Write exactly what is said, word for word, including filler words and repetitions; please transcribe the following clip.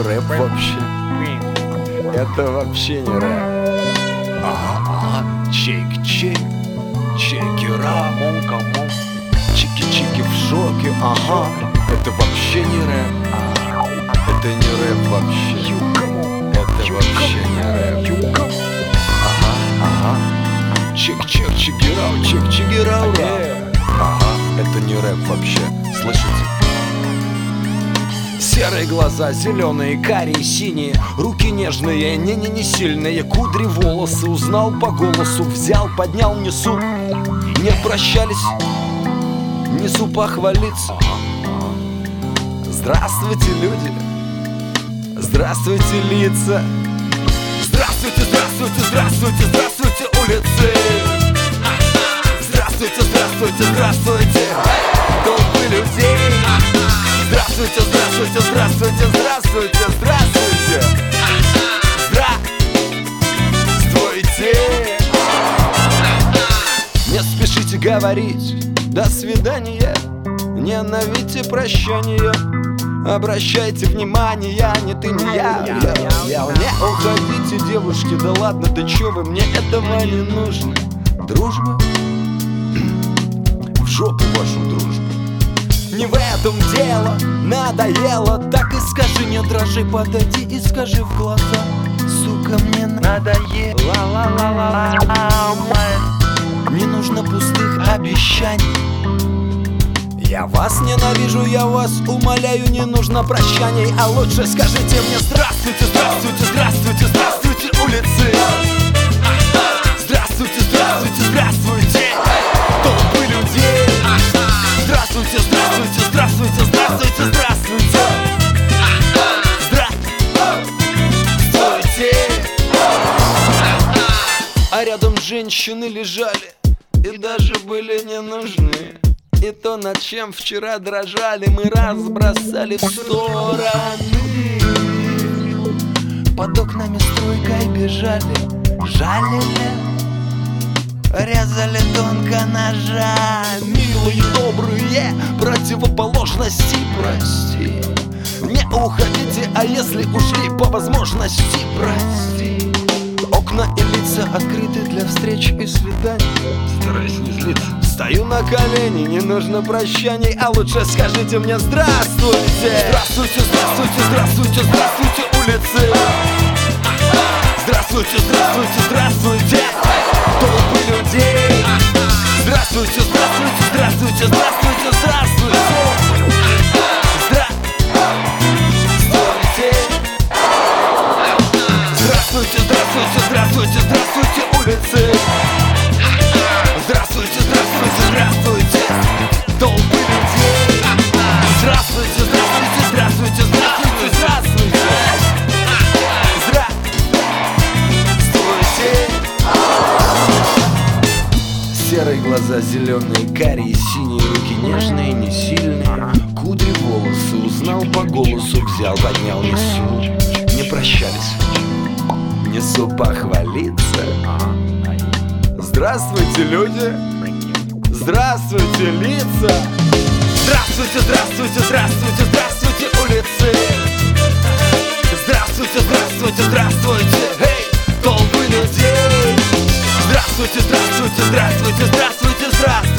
рэп вообще. Это вообще не рэп. Ага, ага, чейк-чейк, чейк-ира, чики-чики в шоке, ага. Это вообще не рэп. Это не рэп вообще. Это вообще не рэп. Ага, ага. Чик-чик, чигирау, чик-чигирау. Ага, это не рэп вообще. Слышите? Серые глаза, зеленые, карие, синие, руки нежные, не-не-не сильные, кудри, волосы, узнал по голосу, взял, поднял, несу. Не прощались, несу похвалиться. Здравствуйте, люди, здравствуйте, лица. Здравствуйте, здравствуйте, здравствуйте, здравствуйте, улицы. Здравствуйте, здравствуйте, здравствуйте, толпы людей. Здравствуйте, здравствуйте, здравствуйте, здравствуйте, здравствуйте. Здравствуйте. Не спешите говорить до свидания, ненавидьте прощание. Обращайте внимание, не ты, не я, я, я. Не уходите, девушки, да ладно, да чё вы, мне этого не нужно. Дружба? В жопу вашу дружбу. Не в этом дело, надоело. Так и скажи, не дрожи, подойди и скажи в глаза. Сука, мне надоело. Не нужно пустых обещаний. Я вас ненавижу, я вас умоляю, не нужно прощаний. А лучше скажите мне здравствуйте, здравствуйте, здравствуйте, здравствуйте, улицы. Здравствуйте, здравствуйте, здравствуйте, толпы людей. Здравствуйте, здравствуйте, здравствуйте, здравствуйте, здравствуйте. Здравствуйте. А рядом женщины лежали и даже были не нужны. И то, над чем вчера дрожали, мы разбросали в стороны. Под окнами струйкой бежали, жалили, резали тонко ножами. Милые, добрые противоположности, прости. Не уходите, а если ушли, по возможности, прости. Окна и лица открыты для встреч и свиданий. Стараюсь не злиться. Стою на колени, не нужно прощаний. А лучше скажите мне здравствуйте. Здравствуйте, здравствуйте, здравствуйте, здравствуйте, улицы. Здравствуйте, здравствуйте, здравствуйте, толпы людей. Здравствуйте, здравствуйте, здравствуйте, здравствуйте, здравствуйте. Здравствуйте, здравствуйте, здравствуйте, здравствуйте, улицы. Здравствуйте, здравствуйте, здравствуйте, толпы людей. Здравствуйте, здравствуйте, здравствуйте, здравствуйте, здравствуйте. Здравствуйте. Серые глаза, зеленые, карие, синие, руки нежные, не сильные, кудри, волосы, узнал по голосу, взял, поднял, несу. Не прощались, несу похвалиться. Здравствуйте, люди! Здравствуйте, лица! Здравствуйте, здравствуйте, здравствуйте, здравствуйте, улицы! Здравствуйте, здравствуйте, здравствуйте, эй, толпы людей! Здравствуйте, здравствуйте, здравствуйте, здравствуйте, здравствуйте!